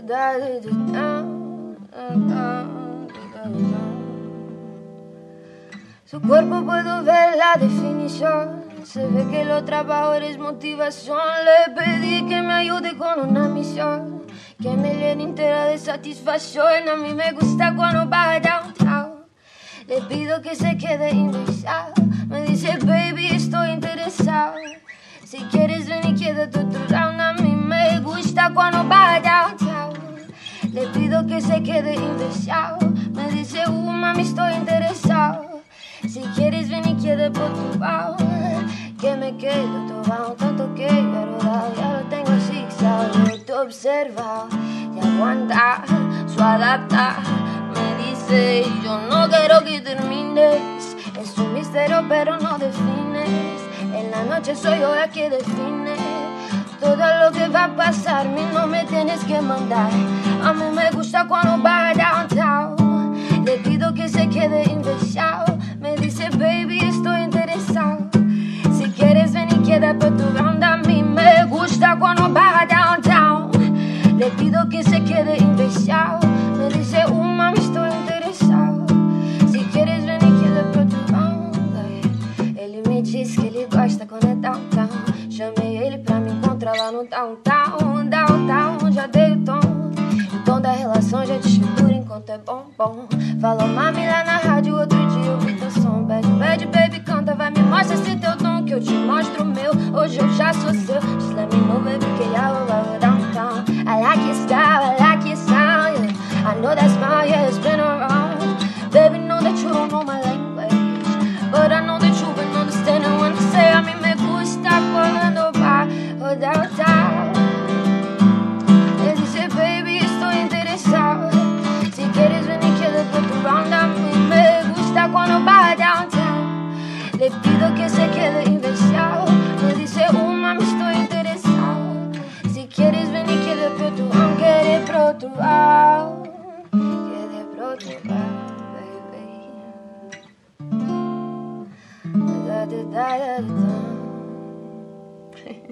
Su cuerpo puedo ver la definición. Se ve que lo trabajo es motivación. Le pedí que me ayude con una misión, que me llene entera de satisfacción. A mí me gusta cuando baja downtown. Le pido que se quede indexado. Me dice, baby, estoy interesado. Si quieres ven y quédate otro round. A mí me gusta cuando baja downtown. Le pido que se quede indexado. Me dice, mami, estoy interesado. Si quieres ven y quédate por tu lado. Que me quedo tomado tanto que ya lo tengo asfixiado. Yo te observa y aguanta su adapta. Me dice, yo no quiero que termines. Es un misterio pero no defines. En la noche soy yo la que define todo lo que va a pasar. A mí no me tienes que mandar. A mí me gusta cuando va downtown. Le pido que se quede indexado. Me dice, baby, estoy interesado. Si quieres ven y queda por tu round. A mí me gusta cuando va downtown. Le pido que se quede indexado. Me dice, mami, estoy interesado. Si quieres ven e queda por tu round. Ele me disse que ele gosta quando é downtown. Chamei ele pra me encontrar lá no downtown. Downtown, já dei o tom. O tom da relação já desfigura enquanto é bom. Falou mami lá na rádio, outro dia eu vi teu som. Bad, bad, baby, canta, vai me mostra esse teu tom que eu te mostro o meu. Hoje eu já sou seu. Just let me know, baby, que I love downtown. I like your style, I like your sound, yeah. I know that smile, yeah, it's been around. Baby, know that you don't know my language, but I know that you've been understanding when I say a mí me gusta cuando va downtown. Él dice, baby, estoy interesado. Si quieres ven y quédate por tu round. A mí me gusta cuando va downtown. Le pido que se quede indexado. Me dice, mami, estoy interesado. Si quieres ven y quédate por tu round. Quede por tu round. Quede por tu round, baby. Da da da da da.